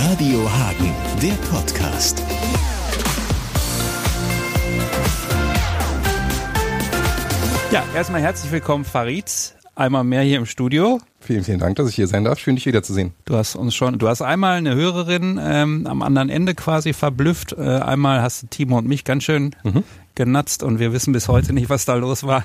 Radio Hagen, der Podcast. Ja, erstmal herzlich willkommen, Farid. Einmal mehr hier im Studio. Vielen, vielen Dank, dass ich hier sein darf. Schön, dich wiederzusehen. Du hast einmal eine Hörerin am anderen Ende quasi verblüfft. Einmal hast du Timo und mich ganz schön genatzt und wir wissen bis heute nicht, was da los war.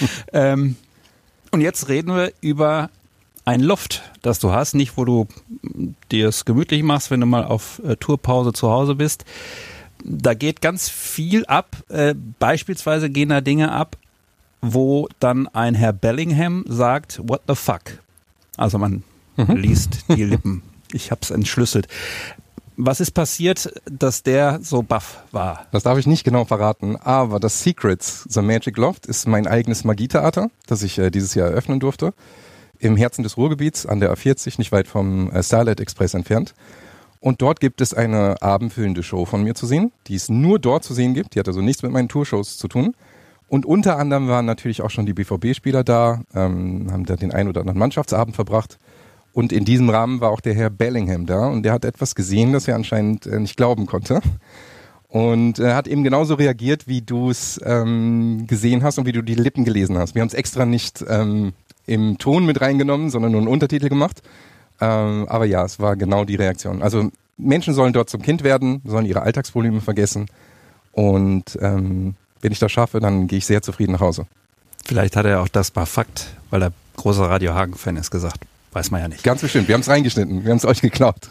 Und jetzt reden wir über ein Loft, das du hast. Nicht, wo du dir es gemütlich machst, wenn du mal auf Tourpause zu Hause bist. Da geht ganz viel ab. Beispielsweise gehen da Dinge ab, wo dann ein Herr Bellingham sagt, what the fuck? Also man liest die Lippen. Ich hab's entschlüsselt. Was ist passiert, dass der so baff war? Das darf ich nicht genau verraten, aber das Secrets, The Magic Loft, ist mein eigenes Magietheater, das ich dieses Jahr eröffnen durfte. Im Herzen des Ruhrgebiets, an der A40, nicht weit vom Starlight Express entfernt. Und dort gibt es eine abendfüllende Show von mir zu sehen, die es nur dort zu sehen gibt. Die hat also nichts mit meinen Tourshows zu tun. Und unter anderem waren natürlich auch schon die BVB-Spieler da, haben da den einen oder anderen Mannschaftsabend verbracht. Und in diesem Rahmen war auch der Herr Bellingham da und der hat etwas gesehen, das er anscheinend nicht glauben konnte. Und er hat eben genauso reagiert, wie du es gesehen hast und wie du die Lippen gelesen hast. Wir haben es extra nicht im Ton mit reingenommen, sondern nur einen Untertitel gemacht. Aber ja, es war genau die Reaktion. Also Menschen sollen dort zum Kind werden, sollen ihre Alltagsprobleme vergessen und wenn ich das schaffe, dann gehe ich sehr zufrieden nach Hause. Vielleicht hat er auch das mal Fakt, weil er großer Radio Hagen-Fan ist, gesagt. Weiß man ja nicht. Ganz bestimmt. Wir haben es reingeschnitten. Wir haben es euch geklaut.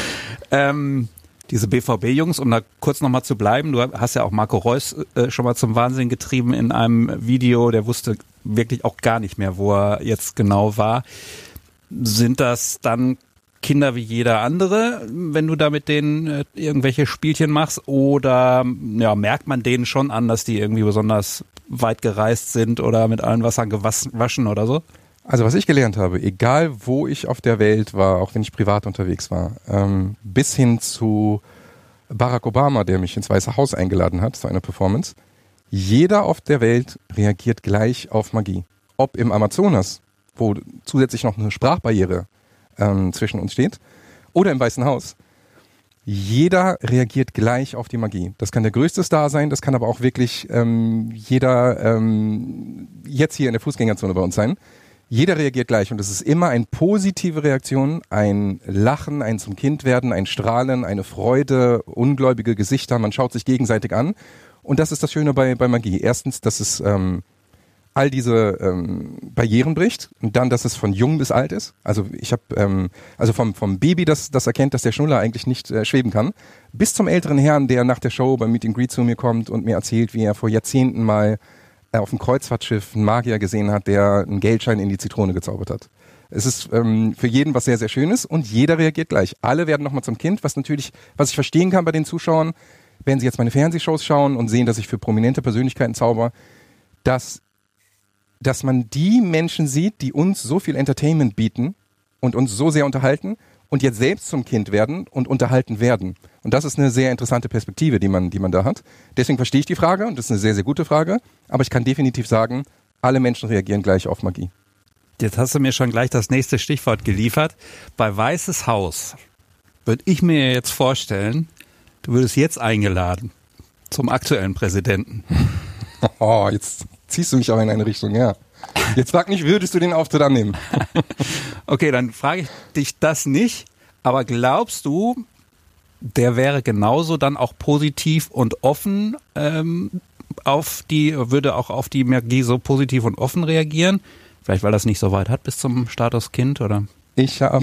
Diese BVB-Jungs, um da kurz nochmal zu bleiben, du hast ja auch Marco Reus schon mal zum Wahnsinn getrieben in einem Video, der wusste wirklich auch gar nicht mehr, wo er jetzt genau war. Sind das dann Kinder wie jeder andere, wenn du da mit denen irgendwelche Spielchen machst, oder ja, merkt man denen schon an, dass die irgendwie besonders weit gereist sind oder mit allen Wassern gewaschen oder so? Also was ich gelernt habe, egal wo ich auf der Welt war, auch wenn ich privat unterwegs war, bis hin zu Barack Obama, der mich ins Weiße Haus eingeladen hat zu einer Performance, jeder auf der Welt reagiert gleich auf Magie. Ob im Amazonas, wo zusätzlich noch eine Sprachbarriere zwischen uns steht, oder im Weißen Haus. Jeder reagiert gleich auf die Magie. Das kann der größte Star sein, das kann aber auch wirklich jeder jetzt hier in der Fußgängerzone bei uns sein. Jeder reagiert gleich und es ist immer eine positive Reaktion, ein Lachen, ein zum Kind werden, ein Strahlen, eine Freude, ungläubige Gesichter, man schaut sich gegenseitig an und das ist das Schöne bei Magie. Erstens, dass es all diese Barrieren bricht und dann, dass es von jung bis alt ist. Also ich habe vom Baby, das erkennt, dass der Schnuller eigentlich nicht schweben kann, bis zum älteren Herrn, der nach der Show beim Meet and Greet zu mir kommt und mir erzählt, wie er vor Jahrzehnten mal auf dem Kreuzfahrtschiff einen Magier gesehen hat, der einen Geldschein in die Zitrone gezaubert hat. Es ist für jeden was sehr, sehr Schönes und jeder reagiert gleich. Alle werden nochmal zum Kind, was ich verstehen kann bei den Zuschauern, wenn sie jetzt meine Fernsehshows schauen und sehen, dass ich für prominente Persönlichkeiten zauber, dass man die Menschen sieht, die uns so viel Entertainment bieten und uns so sehr unterhalten und jetzt selbst zum Kind werden und unterhalten werden. Und das ist eine sehr interessante Perspektive, die man da hat. Deswegen verstehe ich die Frage und das ist eine sehr, sehr gute Frage. Aber ich kann definitiv sagen, alle Menschen reagieren gleich auf Magie. Jetzt hast du mir schon gleich das nächste Stichwort geliefert. Bei Weißes Haus würde ich mir jetzt vorstellen, du würdest jetzt eingeladen zum aktuellen Präsidenten. Oh, jetzt ziehst du mich aber in eine Richtung, ja. Jetzt frag nicht, würdest du den Auftritt annehmen? Okay, dann frage ich dich das nicht, aber glaubst du, der wäre genauso dann auch positiv und offen würde auch auf die Magie so positiv und offen reagieren? Vielleicht, weil das nicht so weit hat bis zum Status Kind, oder? Ich habe,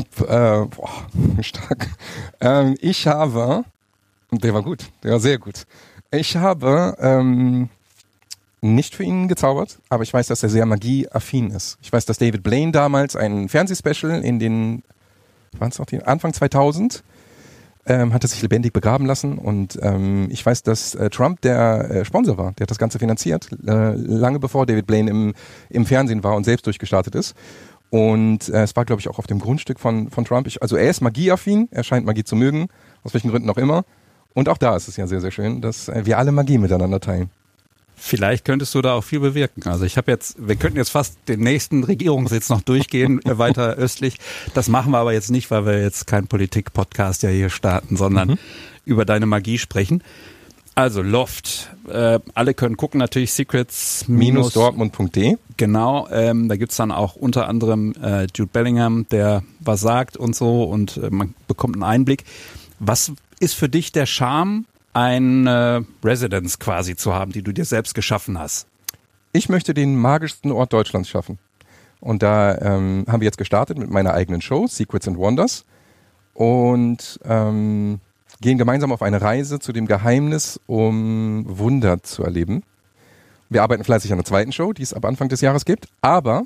der war gut, der war sehr gut. Ich habe nicht für ihn gezaubert, aber ich weiß, dass er sehr magieaffin ist. Ich weiß, dass David Blaine damals ein Fernsehspecial in den, Anfang 2000, hat er sich lebendig begraben lassen und ich weiß, dass Trump der Sponsor war, der hat das Ganze finanziert, lange bevor David Blaine im Fernsehen war und selbst durchgestartet ist. Und es war, glaube ich, auch auf dem Grundstück von Trump. Also er ist magieaffin, er scheint Magie zu mögen, aus welchen Gründen auch immer. Und auch da ist es ja sehr, sehr schön, dass wir alle Magie miteinander teilen. Vielleicht könntest du da auch viel bewirken. Also wir könnten jetzt fast den nächsten Regierungssitz noch durchgehen, weiter östlich. Das machen wir aber jetzt nicht, weil wir jetzt keinen Politik-Podcast ja hier starten, sondern über deine Magie sprechen. Also Loft, alle können gucken, natürlich secrets-dortmund.de. Genau, da gibt's dann auch unter anderem Jude Bellingham, der was sagt und so, und man bekommt einen Einblick. Was ist für dich der Charme, eine Residence quasi zu haben, die du dir selbst geschaffen hast? Ich möchte den magischsten Ort Deutschlands schaffen. Und da haben wir jetzt gestartet mit meiner eigenen Show, Secrets and Wonders. Und gehen gemeinsam auf eine Reise zu dem Geheimnis, um Wunder zu erleben. Wir arbeiten fleißig an der zweiten Show, die es ab Anfang des Jahres gibt. Aber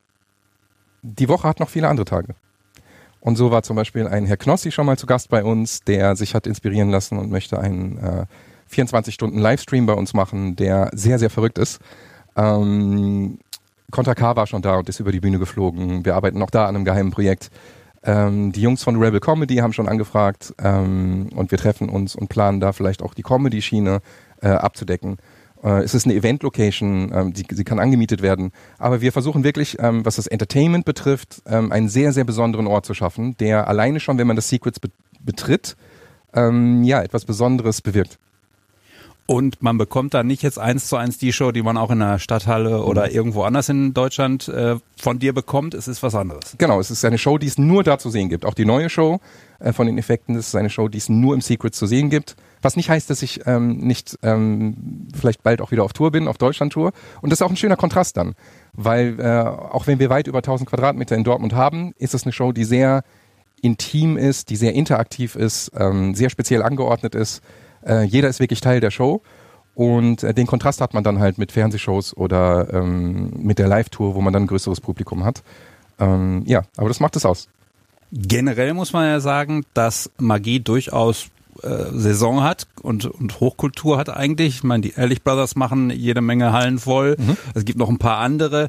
die Woche hat noch viele andere Tage. Und so war zum Beispiel ein Herr Knossi schon mal zu Gast bei uns, der sich hat inspirieren lassen und möchte einen 24-Stunden-Livestream bei uns machen, der sehr, sehr verrückt ist. Contra K war schon da und ist über die Bühne geflogen. Wir arbeiten noch da an einem geheimen Projekt. Die Jungs von Rebel Comedy haben schon angefragt und wir treffen uns und planen da vielleicht auch die Comedy-Schiene abzudecken. Es ist eine Event-Location, sie kann angemietet werden. Aber wir versuchen wirklich, was das Entertainment betrifft, einen sehr, sehr besonderen Ort zu schaffen, der alleine schon, wenn man das Secrets betritt, etwas Besonderes bewirkt. Und man bekommt da nicht jetzt 1:1 die Show, die man auch in der Stadthalle oder irgendwo anders in Deutschland von dir bekommt. Es ist was anderes. Genau, es ist eine Show, die es nur da zu sehen gibt. Auch die neue Show von den Effekten, das ist eine Show, die es nur im Secret zu sehen gibt. Was nicht heißt, dass ich nicht vielleicht bald auch wieder auf Tour bin, auf Deutschland-Tour. Und das ist auch ein schöner Kontrast dann. Weil auch wenn wir weit über 1000 Quadratmeter in Dortmund haben, ist es eine Show, die sehr intim ist, die sehr interaktiv ist, sehr speziell angeordnet ist. Jeder ist wirklich Teil der Show und den Kontrast hat man dann halt mit Fernsehshows oder mit der Live-Tour, wo man dann ein größeres Publikum hat. Aber das macht es aus. Generell muss man ja sagen, dass Magie durchaus Saison hat und Hochkultur hat eigentlich. Ich meine, die Ehrlich Brothers machen jede Menge Hallen voll. Es gibt noch ein paar andere.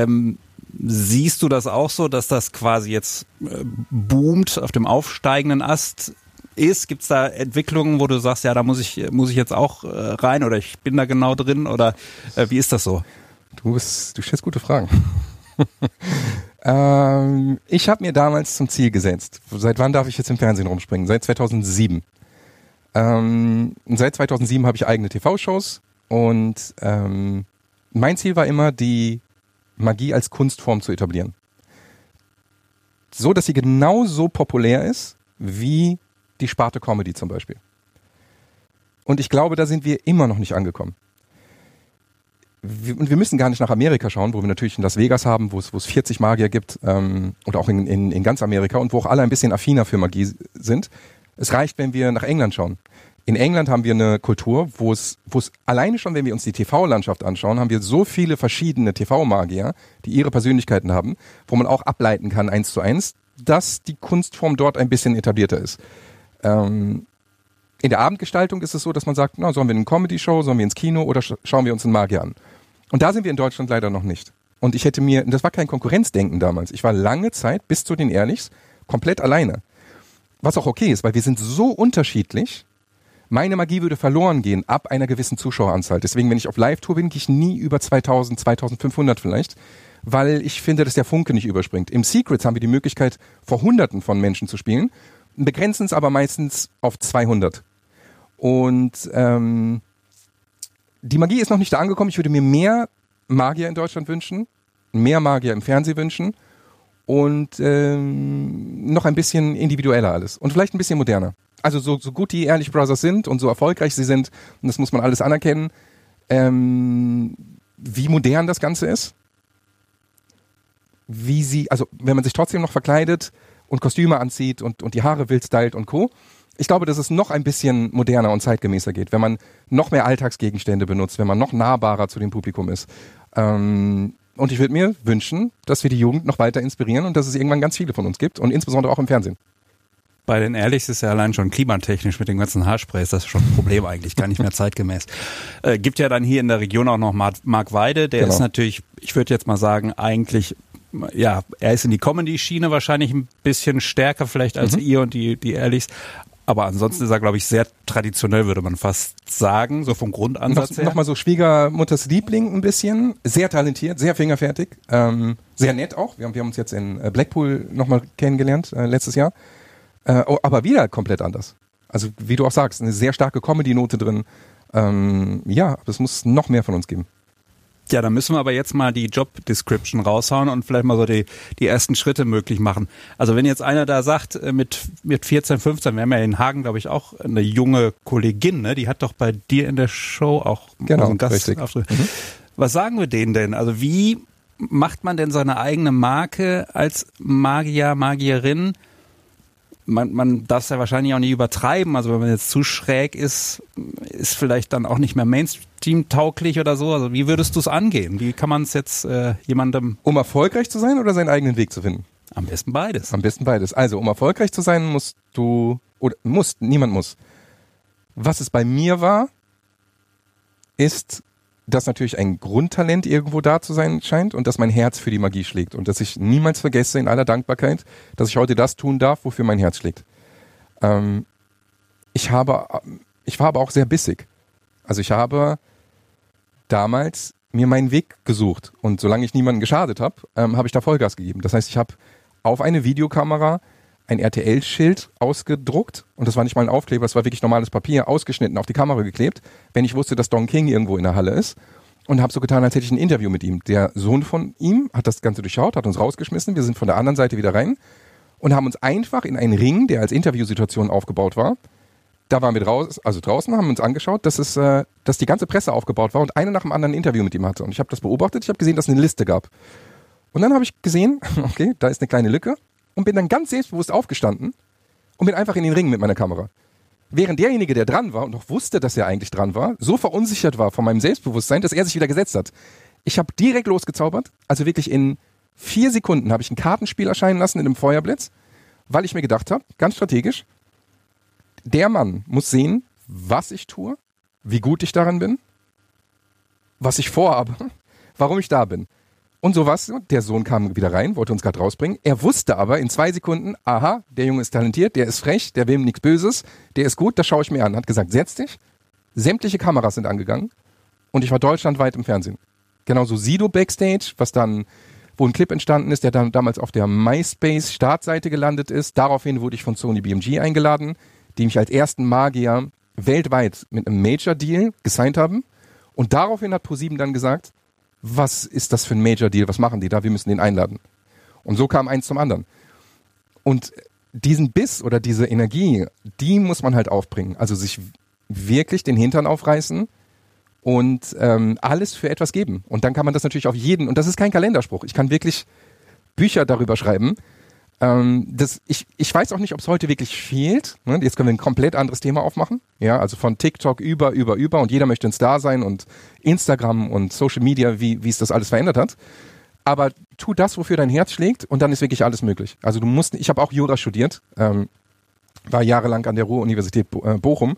Siehst du das auch so, dass das quasi jetzt boomt, auf dem aufsteigenden Ast ist? Gibt es da Entwicklungen, wo du sagst, ja, da muss ich jetzt auch rein oder ich bin da genau drin oder wie ist das so? Du stellst gute Fragen. Ich habe mir damals zum Ziel gesetzt, seit wann darf ich jetzt im Fernsehen rumspringen? Seit 2007. Seit 2007 habe ich eigene TV-Shows und mein Ziel war immer, die Magie als Kunstform zu etablieren. So, dass sie genauso populär ist wie die Sparte Comedy zum Beispiel. Und ich glaube, da sind wir immer noch nicht angekommen. Und wir müssen gar nicht nach Amerika schauen, wo wir natürlich in Las Vegas haben, wo es 40 Magier gibt oder auch in ganz Amerika und wo auch alle ein bisschen affiner für Magie sind. Es reicht, wenn wir nach England schauen. In England haben wir eine Kultur, wo es alleine schon, wenn wir uns die TV-Landschaft anschauen, haben wir so viele verschiedene TV-Magier, die ihre Persönlichkeiten haben, wo man auch ableiten kann 1:1, dass die Kunstform dort ein bisschen etablierter ist. In der Abendgestaltung ist es so, dass man sagt, sollen wir eine Comedy-Show, sollen wir ins Kino oder schauen wir uns einen Magier an? Und da sind wir in Deutschland leider noch nicht. Und das war kein Konkurrenzdenken damals. Ich war lange Zeit, bis zu den Ehrlichs, komplett alleine. Was auch okay ist, weil wir sind so unterschiedlich. Meine Magie würde verloren gehen ab einer gewissen Zuschaueranzahl. Deswegen, wenn ich auf Live-Tour bin, gehe ich nie über 2000, 2500 vielleicht, weil ich finde, dass der Funke nicht überspringt. Im Secrets haben wir die Möglichkeit, vor Hunderten von Menschen zu spielen, begrenzen es aber meistens auf 200. Und die Magie ist noch nicht da angekommen. Ich würde mir mehr Magier in Deutschland wünschen, mehr Magier im Fernsehen wünschen und noch ein bisschen individueller alles und vielleicht ein bisschen moderner. Also so gut die Ehrlich Brothers sind und so erfolgreich sie sind, und das muss man alles anerkennen, wie modern das Ganze ist, wenn man sich trotzdem noch verkleidet und Kostüme anzieht und die Haare wild stylt und Co. Ich glaube, dass es noch ein bisschen moderner und zeitgemäßer geht, wenn man noch mehr Alltagsgegenstände benutzt, wenn man noch nahbarer zu dem Publikum ist. Und ich würde mir wünschen, dass wir die Jugend noch weiter inspirieren und dass es irgendwann ganz viele von uns gibt und insbesondere auch im Fernsehen. Bei den Ehrlichs ist ja allein schon klimatechnisch mit den ganzen Haarsprays, das ist schon ein Problem eigentlich, gar nicht mehr zeitgemäß. Gibt ja dann hier in der Region auch noch Marc Weide, der ist natürlich, ich würde jetzt mal sagen, eigentlich, ja, er ist in die Comedy-Schiene wahrscheinlich ein bisschen stärker vielleicht als ihr und die Ehrlichs. Aber ansonsten ist er, glaube ich, sehr traditionell, würde man fast sagen, so vom Grundansatz her. Nochmal so Schwiegermutters Liebling ein bisschen. Sehr talentiert, sehr fingerfertig. Sehr nett auch. Wir haben uns jetzt in Blackpool nochmal kennengelernt, letztes Jahr. Aber wieder komplett anders. Also wie du auch sagst, eine sehr starke Comedy-Note drin. Ja, es muss noch mehr von uns geben. Ja, dann müssen wir aber jetzt mal die Job-Description raushauen und vielleicht mal so die ersten Schritte möglich machen. Also wenn jetzt einer da sagt, mit 14, 15, wir haben ja in Hagen, glaube ich, auch eine junge Kollegin, ne? Die hat doch bei dir in der Show auch einen Gastauftritt. Was sagen wir denen denn? Also wie macht man denn seine eigene Marke als Magier, Magierin? Man darf es ja wahrscheinlich auch nicht übertreiben. Also wenn man jetzt zu schräg ist vielleicht dann auch nicht mehr Mainstream-tauglich oder so. Also wie würdest du es angehen? Wie kann man es jetzt jemandem... Um erfolgreich zu sein oder seinen eigenen Weg zu finden? Am besten beides. Am besten beides. Also um erfolgreich zu sein niemand muss. Was es bei mir war, ist, dass natürlich ein Grundtalent irgendwo da zu sein scheint und dass mein Herz für die Magie schlägt und dass ich niemals vergesse in aller Dankbarkeit, dass ich heute das tun darf, wofür mein Herz schlägt. Ich war aber auch sehr bissig. Also ich habe damals mir meinen Weg gesucht und solange ich niemanden geschadet habe, habe ich da Vollgas gegeben. Das heißt, ich habe auf eine Videokamera ein RTL-Schild ausgedruckt und das war nicht mal ein Aufkleber, das war wirklich normales Papier, ausgeschnitten, auf die Kamera geklebt, wenn ich wusste, dass Don King irgendwo in der Halle ist und habe so getan, als hätte ich ein Interview mit ihm. Der Sohn von ihm hat das Ganze durchschaut, hat uns rausgeschmissen, wir sind von der anderen Seite wieder rein und haben uns einfach in einen Ring, der als Interviewsituation aufgebaut war, da waren wir draußen, haben uns angeschaut, dass die ganze Presse aufgebaut war und einer nach dem anderen ein Interview mit ihm hatte und ich habe das beobachtet, ich habe gesehen, dass es eine Liste gab und dann habe ich gesehen, okay, da ist eine kleine Lücke. Und bin dann ganz selbstbewusst aufgestanden und bin einfach in den Ring mit meiner Kamera. Während derjenige, der dran war und noch wusste, dass er eigentlich dran war, so verunsichert war von meinem Selbstbewusstsein, dass er sich wieder gesetzt hat. Ich habe direkt losgezaubert, also wirklich in 4 Sekunden habe ich ein Kartenspiel erscheinen lassen in einem Feuerblitz, weil ich mir gedacht habe, ganz strategisch, der Mann muss sehen, was ich tue, wie gut ich daran bin, was ich vorhabe, warum ich da bin. Und sowas, der Sohn kam wieder rein, wollte uns gerade rausbringen. Er wusste aber in 2 Sekunden, aha, der Junge ist talentiert, der ist frech, der will ihm nichts Böses, der ist gut, das schaue ich mir an. Hat gesagt, setz dich. Sämtliche Kameras sind angegangen und ich war deutschlandweit im Fernsehen. Genauso Sido Backstage, wo ein Clip entstanden ist, der dann damals auf der MySpace-Startseite gelandet ist. Daraufhin wurde ich von Sony BMG eingeladen, die mich als ersten Magier weltweit mit einem Major-Deal gesigned haben. Und daraufhin hat ProSieben dann gesagt, was ist das für ein Major-Deal, was machen die da, wir müssen den einladen. Und so kam eins zum anderen. Und diesen Biss oder diese Energie, die muss man halt aufbringen. Also sich wirklich den Hintern aufreißen und alles für etwas geben. Und dann kann man das natürlich auf jeden, und das ist kein Kalenderspruch, ich kann wirklich Bücher darüber schreiben. Ich weiß auch nicht, ob es heute wirklich fehlt. Ne? Jetzt können wir ein komplett anderes Thema aufmachen. Ja, also von TikTok über und jeder möchte ein Star sein und Instagram und Social Media, wie es das alles verändert hat. Aber tu das, wofür dein Herz schlägt und dann ist wirklich alles möglich. Also ich habe auch Jura studiert, war jahrelang an der Ruhr-Universität Bochum.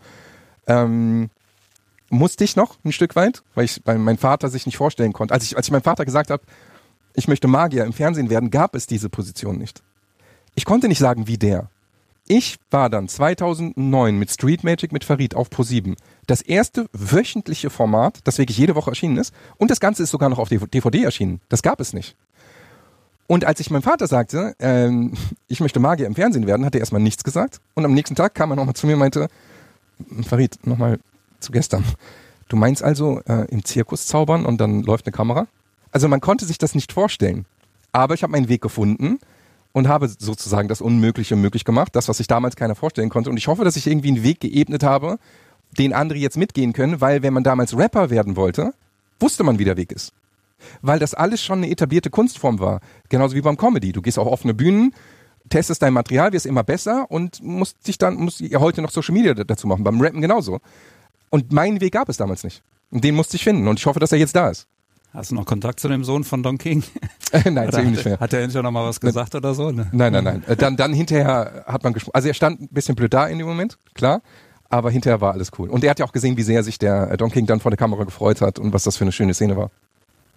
Musste ich noch ein Stück weit, weil mein Vater sich nicht vorstellen konnte. Als ich meinem Vater gesagt habe, ich möchte Magier im Fernsehen werden, gab es diese Position nicht. Ich konnte nicht sagen, wie der. Ich war dann 2009 mit Street Magic mit Farid auf ProSieben. Das erste wöchentliche Format, das wirklich jede Woche erschienen ist. Und das Ganze ist sogar noch auf DVD erschienen. Das gab es nicht. Und als ich meinem Vater sagte, ich möchte Magier im Fernsehen werden, hat er erstmal nichts gesagt. Und am nächsten Tag kam er nochmal zu mir und meinte, Farid, nochmal zu gestern. Du meinst also im Zirkus zaubern und dann läuft eine Kamera? Also man konnte sich das nicht vorstellen. Aber ich habe meinen Weg gefunden und habe sozusagen das Unmögliche möglich gemacht, das, was sich damals keiner vorstellen konnte. Und ich hoffe, dass ich irgendwie einen Weg geebnet habe, den andere jetzt mitgehen können, weil wenn man damals Rapper werden wollte, wusste man, wie der Weg ist. Weil das alles schon eine etablierte Kunstform war. Genauso wie beim Comedy. Du gehst auf offene Bühnen, testest dein Material, wirst immer besser und musst heute noch Social Media dazu machen. Beim Rappen genauso. Und meinen Weg gab es damals nicht. Und den musste ich finden. Und ich hoffe, dass er jetzt da ist. Hast du noch Kontakt zu dem Sohn von Don King? Nein, zu ihm nicht mehr. Hat er endlich noch mal was gesagt oder so? Ne? Nein. Dann hinterher hat man gesprochen. Also er stand ein bisschen blöd da in dem Moment, klar. Aber hinterher war alles cool. Und er hat ja auch gesehen, wie sehr sich der Don King dann vor der Kamera gefreut hat und was das für eine schöne Szene war.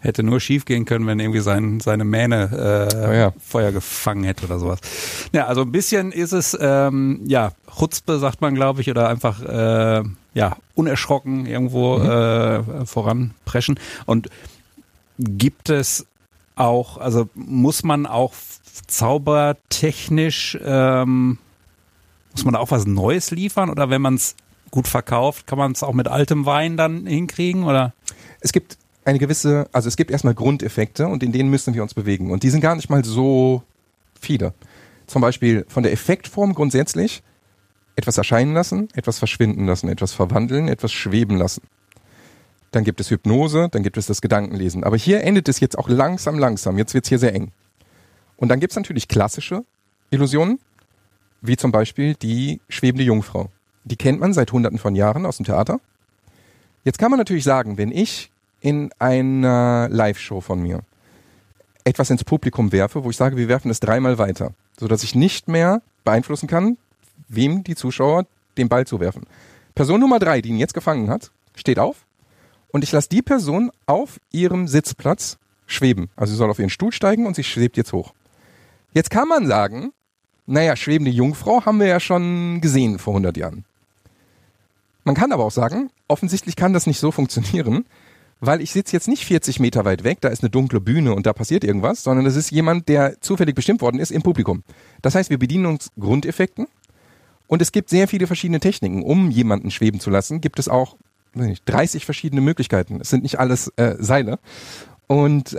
Hätte nur schief gehen können, wenn irgendwie seine Mähne Feuer gefangen hätte oder sowas. Ja, also ein bisschen ist es, Chutzpe sagt man, glaube ich, oder einfach, unerschrocken irgendwo voranpreschen. Und gibt es auch, also muss man auch zaubertechnisch, muss man da auch was Neues liefern? Oder wenn man es gut verkauft, kann man es auch mit altem Wein dann hinkriegen, oder? Es gibt erstmal Grundeffekte und in denen müssen wir uns bewegen. Und die sind gar nicht mal so viele. Zum Beispiel von der Effektform grundsätzlich etwas erscheinen lassen, etwas verschwinden lassen, etwas verwandeln, etwas schweben lassen. Dann gibt es Hypnose, dann gibt es das Gedankenlesen. Aber hier endet es jetzt auch langsam. Jetzt wird es hier sehr eng. Und dann gibt es natürlich klassische Illusionen, wie zum Beispiel die schwebende Jungfrau. Die kennt man seit Hunderten von Jahren aus dem Theater. Jetzt kann man natürlich sagen, wenn ich in einer Live-Show von mir etwas ins Publikum werfe, wo ich sage, wir werfen es 3-mal weiter, sodass ich nicht mehr beeinflussen kann, wem die Zuschauer den Ball zuwerfen. Person Nummer 3, die ihn jetzt gefangen hat, steht auf und ich lasse die Person auf ihrem Sitzplatz schweben. Also sie soll auf ihren Stuhl steigen und sie schwebt jetzt hoch. Jetzt kann man sagen, naja, schwebende Jungfrau haben wir ja schon gesehen vor 100 Jahren. Man kann aber auch sagen, offensichtlich kann das nicht so funktionieren, weil ich sitze jetzt nicht 40 Meter weit weg, da ist eine dunkle Bühne und da passiert irgendwas, sondern das ist jemand, der zufällig bestimmt worden ist im Publikum. Das heißt, wir bedienen uns Grundeffekten und es gibt sehr viele verschiedene Techniken. Um jemanden schweben zu lassen, gibt es auch 30 verschiedene Möglichkeiten. Es sind nicht alles Seile. Und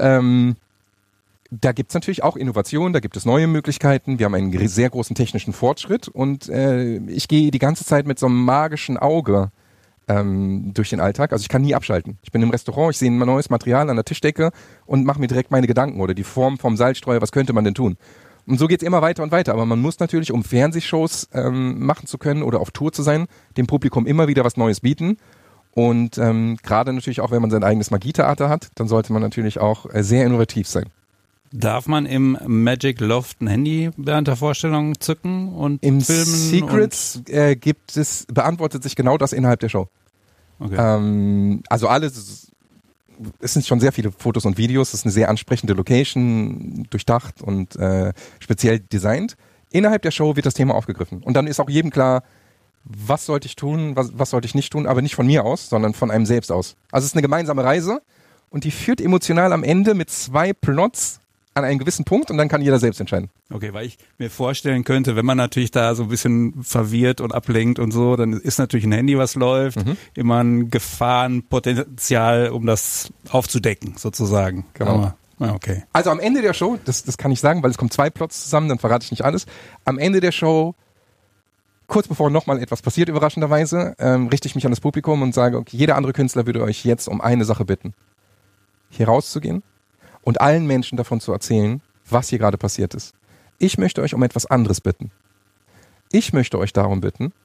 da gibt es natürlich auch Innovationen, da gibt es neue Möglichkeiten. Wir haben einen sehr großen technischen Fortschritt und ich gehe die ganze Zeit mit so einem magischen Auge durch den Alltag. Also ich kann nie abschalten. Ich bin im Restaurant, ich sehe ein neues Material an der Tischdecke und mache mir direkt meine Gedanken oder die Form vom Salzstreuer, was könnte man denn tun? Und so geht's immer weiter und weiter. Aber man muss natürlich, um Fernsehshows machen zu können oder auf Tour zu sein, dem Publikum immer wieder was Neues bieten. Und gerade natürlich auch, wenn man sein eigenes Magietheater hat, dann sollte man natürlich auch sehr innovativ sein. Darf man im Magic Loft ein Handy während der Vorstellung zücken und im filmen? Secrets beantwortet sich genau das innerhalb der Show. Okay. Also alles, es sind schon sehr viele Fotos und Videos, es ist eine sehr ansprechende Location, durchdacht und speziell designt. Innerhalb der Show wird das Thema aufgegriffen. Und dann ist auch jedem klar, was sollte ich tun, was sollte ich nicht tun, aber nicht von mir aus, sondern von einem selbst aus. Also es ist eine gemeinsame Reise und die führt emotional am Ende mit 2 Plots an einen gewissen Punkt und dann kann jeder selbst entscheiden. Okay, weil ich mir vorstellen könnte, wenn man natürlich da so ein bisschen verwirrt und ablenkt und so, dann ist natürlich ein Handy, was läuft, immer ein Gefahrenpotenzial, um das aufzudecken, sozusagen. Genau. Aber, okay. Also am Ende der Show, das kann ich sagen, weil es kommen 2 Plots zusammen, dann verrate ich nicht alles. Am Ende der Show, kurz bevor nochmal etwas passiert, überraschenderweise, richte ich mich an das Publikum und sage, okay, jeder andere Künstler würde euch jetzt um eine Sache bitten. Hier rauszugehen und allen Menschen davon zu erzählen, was hier gerade passiert ist. Ich möchte euch um etwas anderes bitten. Ich möchte euch darum bitten,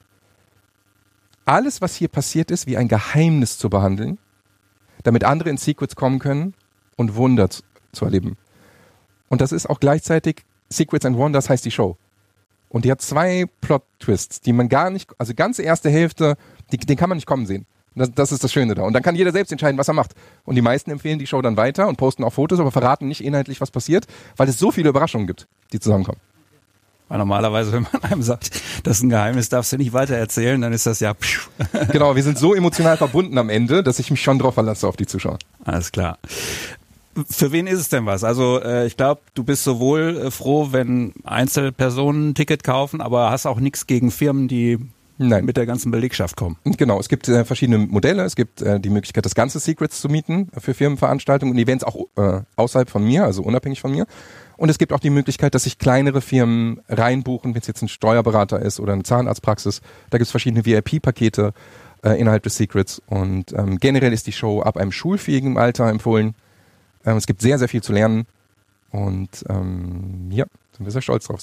alles, was hier passiert ist, wie ein Geheimnis zu behandeln, damit andere in Secrets kommen können und Wunder zu erleben. Und das ist auch gleichzeitig Secrets and Wonders heißt die Show. Und die hat 2 Plot-Twists, die man gar nicht, also ganze erste Hälfte, den kann man nicht kommen sehen. Das ist das Schöne da. Und dann kann jeder selbst entscheiden, was er macht. Und die meisten empfehlen die Show dann weiter und posten auch Fotos, aber verraten nicht inhaltlich, was passiert, weil es so viele Überraschungen gibt, die zusammenkommen. Weil normalerweise, wenn man einem sagt, das ist ein Geheimnis, darfst du nicht weiter erzählen, dann ist das ja... Genau, wir sind so emotional verbunden am Ende, dass ich mich schon drauf verlasse auf die Zuschauer. Alles klar. Für wen ist es denn was? Also ich glaube, du bist sowohl froh, wenn Einzelpersonen ein Ticket kaufen, aber hast auch nichts gegen Firmen, die... Nein. Mit der ganzen Belegschaft kommen. Genau, es gibt verschiedene Modelle. Es gibt die Möglichkeit, das ganze Secrets zu mieten für Firmenveranstaltungen und Events auch außerhalb von mir, also unabhängig von mir. Und es gibt auch die Möglichkeit, dass sich kleinere Firmen reinbuchen, wenn es jetzt ein Steuerberater ist oder eine Zahnarztpraxis. Da gibt es verschiedene VIP-Pakete innerhalb des Secrets. Und generell ist die Show ab einem schulfähigen Alter empfohlen. Es gibt sehr, sehr viel zu lernen. Und ja, sind wir sehr stolz drauf. Das ist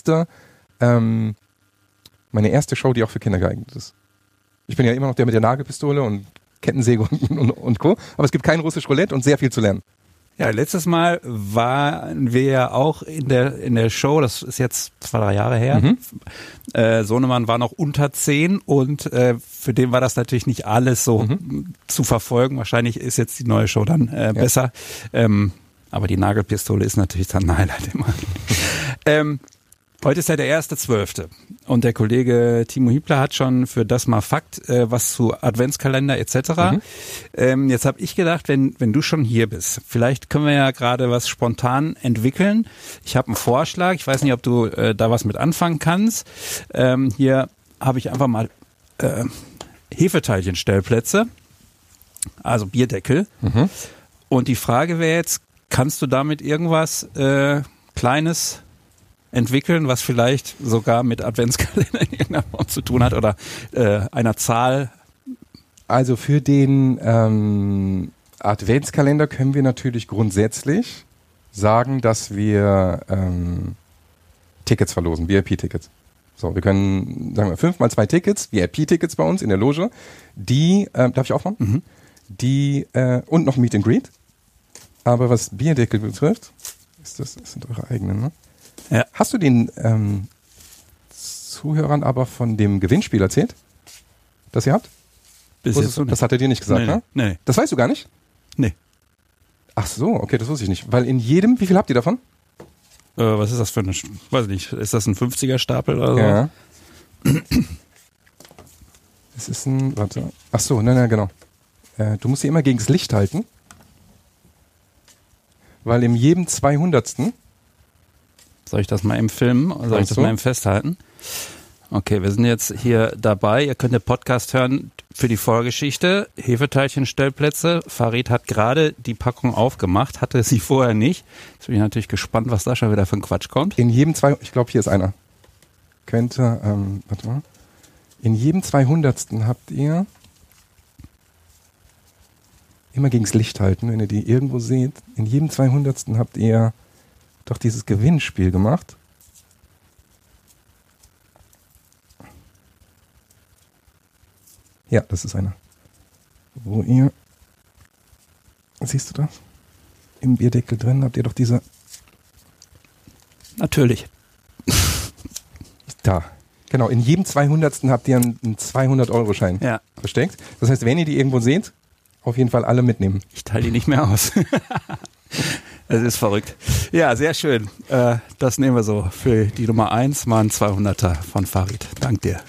meine erste Show, die auch für Kinder geeignet ist. Ich bin ja immer noch der mit der Nagelpistole und Kettensäge und Co. Aber es gibt kein russisch Roulette und sehr viel zu lernen. Ja, letztes Mal waren wir ja auch in der Show, das ist jetzt 2-3 Jahre her. Sohnemann war noch unter 10 und für den war das natürlich nicht alles so zu verfolgen. Wahrscheinlich ist jetzt die neue Show dann besser. Aber die Nagelpistole ist natürlich dann ein Highlight immer. Heute ist ja der 1.12. und der Kollege Timo Hiebler hat schon für das mal Fakt was zu Adventskalender etc. Jetzt habe ich gedacht, wenn du schon hier bist, vielleicht können wir ja gerade was spontan entwickeln. Ich habe einen Vorschlag, ich weiß nicht, ob du da was mit anfangen kannst. Hier habe ich einfach mal Hefeteilchenstellplätze, also Bierdeckel. Und die Frage wäre jetzt, kannst du damit irgendwas Kleines entwickeln, was vielleicht sogar mit Adventskalender in irgendeiner Form zu tun hat oder einer Zahl? Also für den Adventskalender können wir natürlich grundsätzlich sagen, dass wir Tickets verlosen, VIP-Tickets. So, wir können, sagen wir, 5 mal 2 Tickets, VIP-Tickets bei uns in der Loge, die, darf ich aufmachen? Die, und noch Meet and Greet. Aber was Bierdeckel betrifft, das sind eure eigenen, ne? Ja. Hast du den Zuhörern aber von dem Gewinnspiel erzählt, das ihr habt? Bis jetzt so nicht. Das hat er dir nicht gesagt, ne? Nee. Das weißt du gar nicht? Nee. Ach so, okay, das wusste ich nicht. Weil in jedem, wie viel habt ihr davon? Was ist das für eine, weiß nicht, ist das ein 50er-Stapel oder so? Ja. Es ist ein, warte. Ach so, nein, genau. Du musst sie immer gegen das Licht halten. Weil in jedem 200. Soll ich das mal im filmen? Soll ich das mal im festhalten? Okay, wir sind jetzt hier dabei. Ihr könnt den Podcast hören für die Vorgeschichte. Hefeteilchenstellplätze. Farid hat gerade die Packung aufgemacht, hatte sie vorher nicht. Jetzt bin ich natürlich gespannt, was da schon wieder für ein Quatsch kommt. In jedem ich glaube, hier ist einer. Warte mal. In jedem 200. habt ihr immer gegens Licht halten, wenn ihr die irgendwo seht. In jedem 200. habt ihr doch dieses Gewinnspiel gemacht. Ja, das ist einer. Wo ihr, siehst du das? Im Bierdeckel drin habt ihr doch diese... Natürlich. Da. Genau, in jedem 200. habt ihr einen 200-Euro-Schein versteckt. Das heißt, wenn ihr die irgendwo seht, auf jeden Fall alle mitnehmen. Ich teile die nicht mehr aus. Das ist verrückt. Ja, sehr schön. Das nehmen wir so für die Nummer 1, mal ein 200er von Farid. Dank dir.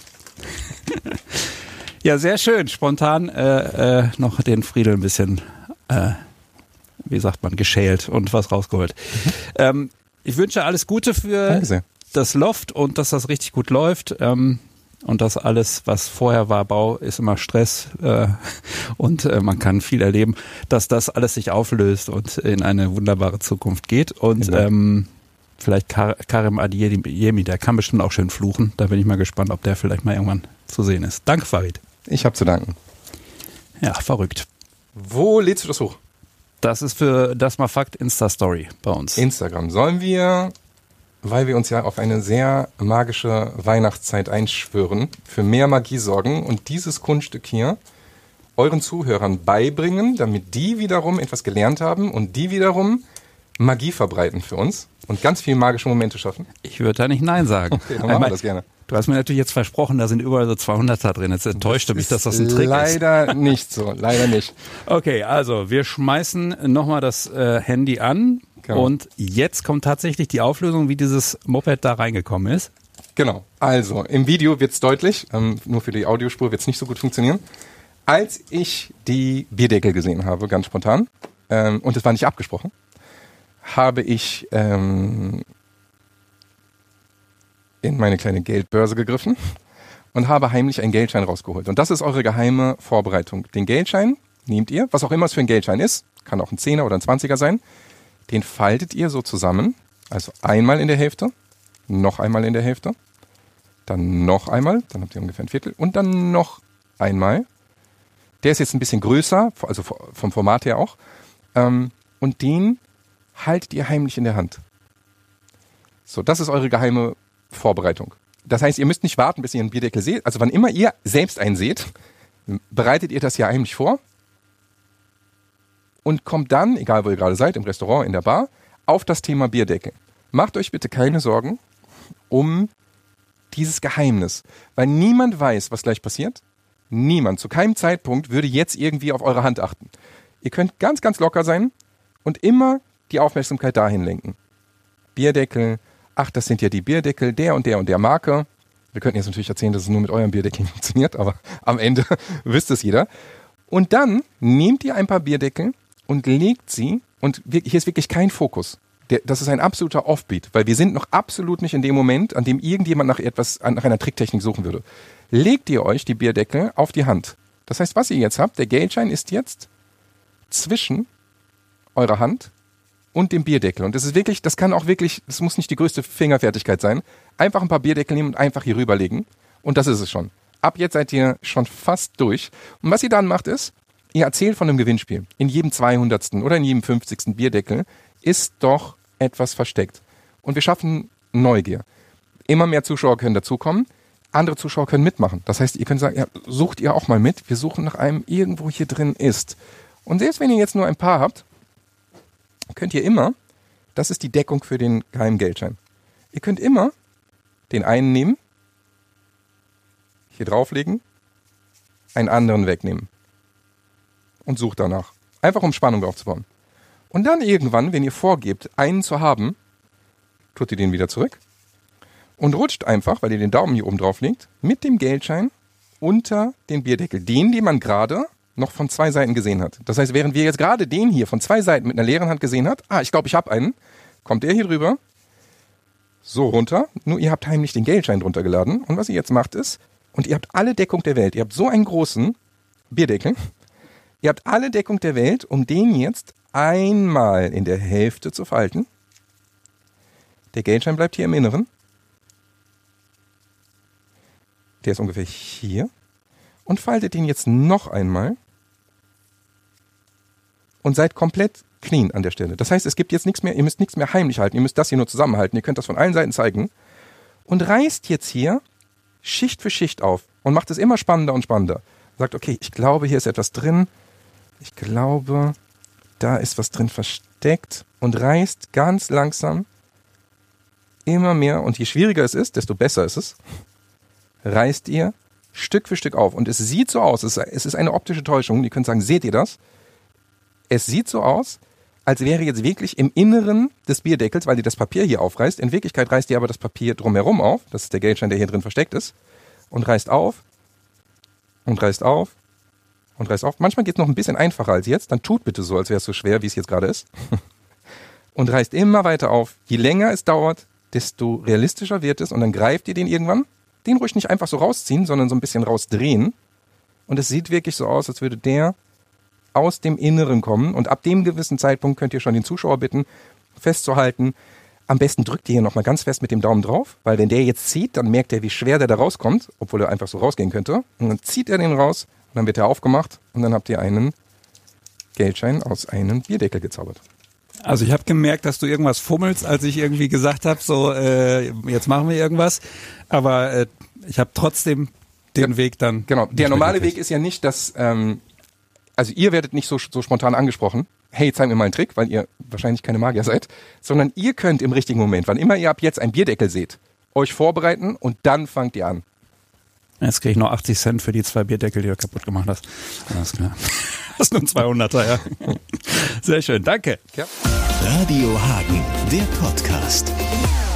Ja, sehr schön. Spontan noch den Friedel ein bisschen, wie sagt man, geschält und was rausgeholt. Ich wünsche alles Gute für das Loft und dass das richtig gut läuft. Und das alles, was vorher war, Bau, ist immer Stress und man kann viel erleben, dass das alles sich auflöst und in eine wunderbare Zukunft geht. Und vielleicht Karim Adeyemi, der kann bestimmt auch schön fluchen. Da bin ich mal gespannt, ob der vielleicht mal irgendwann zu sehen ist. Danke, Farid. Ich habe zu danken. Ja, verrückt. Wo lädst du das hoch? Das ist für das mal Fakt Insta-Story bei uns. Instagram. Sollen wir, weil wir uns ja auf eine sehr magische Weihnachtszeit einschwören, für mehr Magie sorgen und dieses Kunststück hier euren Zuhörern beibringen, damit die wiederum etwas gelernt haben und die wiederum Magie verbreiten für uns und ganz viele magische Momente schaffen? Ich würde da nicht Nein sagen. Okay, dann machen wir das gerne. Du hast mir natürlich jetzt versprochen, da sind überall so 200er drin. Jetzt enttäuschte mich, dass das ein Trick ist. Leider nicht so, leider nicht. Okay, also wir schmeißen nochmal das Handy an. Genau. Und jetzt kommt tatsächlich die Auflösung, wie dieses Moped da reingekommen ist. Genau, also im Video wird es deutlich, nur für die Audiospur wird es nicht so gut funktionieren. Als ich die Bierdeckel gesehen habe, ganz spontan, und es war nicht abgesprochen, habe ich in meine kleine Geldbörse gegriffen und habe heimlich einen Geldschein rausgeholt. Und das ist eure geheime Vorbereitung. Den Geldschein nehmt ihr, was auch immer es für ein Geldschein ist, kann auch ein 10er oder ein 20er sein, den faltet ihr so zusammen, also einmal in der Hälfte, noch einmal in der Hälfte, dann noch einmal, dann habt ihr ungefähr ein Viertel und dann noch einmal. Der ist jetzt ein bisschen größer, also vom Format her auch, und den haltet ihr heimlich in der Hand. So, das ist eure geheime Vorbereitung. Das heißt, ihr müsst nicht warten, bis ihr einen Bierdeckel seht. Also wann immer ihr selbst einen seht, bereitet ihr das ja heimlich vor und kommt dann, egal wo ihr gerade seid, im Restaurant, in der Bar, auf das Thema Bierdeckel. Macht euch bitte keine Sorgen um dieses Geheimnis, weil niemand weiß, was gleich passiert. Niemand, zu keinem Zeitpunkt würde jetzt irgendwie auf eure Hand achten. Ihr könnt ganz, ganz locker sein und immer die Aufmerksamkeit dahin lenken. Bierdeckel, ach, das sind ja die Bierdeckel der und der Marke. Wir könnten jetzt natürlich erzählen, dass es nur mit eurem Bierdeckel funktioniert, aber am Ende wisst es jeder. Und dann nehmt ihr ein paar Bierdeckel und legt sie, und hier ist wirklich kein Fokus. Das ist ein absoluter Offbeat, weil wir sind noch absolut nicht in dem Moment, an dem irgendjemand nach einer Tricktechnik suchen würde. Legt ihr euch die Bierdeckel auf die Hand. Das heißt, was ihr jetzt habt, der Geldschein ist jetzt zwischen eurer Hand und dem Bierdeckel. Und das ist wirklich, das muss nicht die größte Fingerfertigkeit sein. Einfach ein paar Bierdeckel nehmen und einfach hier rüberlegen. Und das ist es schon. Ab jetzt seid ihr schon fast durch. Und was ihr dann macht ist, ihr erzählt von einem Gewinnspiel. In jedem 200. oder in jedem 50. Bierdeckel ist doch etwas versteckt. Und wir schaffen Neugier. Immer mehr Zuschauer können dazukommen. Andere Zuschauer können mitmachen. Das heißt, ihr könnt sagen, ja, sucht ihr auch mal mit. Wir suchen nach einem irgendwo hier drin ist. Und selbst wenn ihr jetzt nur ein paar habt, könnt ihr immer, das ist die Deckung für den geheimen Geldschein. Ihr könnt immer den einen nehmen, hier drauflegen, einen anderen wegnehmen und sucht danach. Einfach um Spannung aufzubauen. Und dann irgendwann, wenn ihr vorgebt, einen zu haben, tut ihr den wieder zurück und rutscht einfach, weil ihr den Daumen hier oben drauf legt, mit dem Geldschein unter den Bierdeckel. Den man gerade noch von 2 Seiten gesehen hat. Das heißt, während wir jetzt gerade den hier von 2 Seiten mit einer leeren Hand gesehen hat, ich glaube, ich habe einen, kommt der hier drüber, so runter, nur ihr habt heimlich den Geldschein drunter geladen. Und was ihr jetzt macht ist, und ihr habt alle Deckung der Welt, ihr habt so einen großen Bierdeckel, ihr habt alle Deckung der Welt, um den jetzt einmal in der Hälfte zu falten. Der Geldschein bleibt hier im Inneren. Der ist ungefähr hier. Und faltet den jetzt noch einmal und seid komplett clean an der Stelle. Das heißt, es gibt jetzt nichts mehr, ihr müsst nichts mehr heimlich halten, ihr müsst das hier nur zusammenhalten, ihr könnt das von allen Seiten zeigen und reißt jetzt hier Schicht für Schicht auf und macht es immer spannender und spannender. Sagt, okay, ich glaube, hier ist etwas drin, ich glaube, da ist was drin versteckt und reißt ganz langsam immer mehr, und je schwieriger es ist, desto besser ist es, reißt ihr Stück für Stück auf. Und es sieht so aus, es ist eine optische Täuschung, ihr könnt sagen, seht ihr das? Es sieht so aus, als wäre jetzt wirklich im Inneren des Bierdeckels, weil ihr das Papier hier aufreißt, in Wirklichkeit reißt ihr aber das Papier drumherum auf, das ist der Geldschein, der hier drin versteckt ist, und reißt auf und reißt auf und reißt auf. Manchmal geht es noch ein bisschen einfacher als jetzt, dann tut bitte so, als wäre es so schwer, wie es jetzt gerade ist. Und reißt immer weiter auf. Je länger es dauert, desto realistischer wird es, und dann greift ihr den irgendwann. Den ruhig nicht einfach so rausziehen, sondern so ein bisschen rausdrehen. Und es sieht wirklich so aus, als würde der aus dem Inneren kommen. Und ab dem gewissen Zeitpunkt könnt ihr schon den Zuschauer bitten, festzuhalten. Am besten drückt ihr hier nochmal ganz fest mit dem Daumen drauf, weil wenn der jetzt zieht, dann merkt er, wie schwer der da rauskommt, obwohl er einfach so rausgehen könnte. Und dann zieht er den raus und dann wird er aufgemacht und dann habt ihr einen Geldschein aus einem Bierdeckel gezaubert. Also ich habe gemerkt, dass du irgendwas fummelst, als ich irgendwie gesagt habe, so jetzt machen wir irgendwas. Aber ich habe trotzdem den Weg dann. Genau, der normale Weg ist ja nicht, dass, also ihr werdet nicht so spontan angesprochen, hey, zeig mir mal einen Trick, weil ihr wahrscheinlich keine Magier seid, sondern ihr könnt im richtigen Moment, wann immer ihr ab jetzt einen Bierdeckel seht, euch vorbereiten und dann fangt ihr an. Jetzt kriege ich noch 80 Cent für die 2 Bierdeckel, die du kaputt gemacht hast. Alles klar. Das ist nur ein 200er, ja. Sehr schön, danke. Ja. Radio Hagen, der Podcast.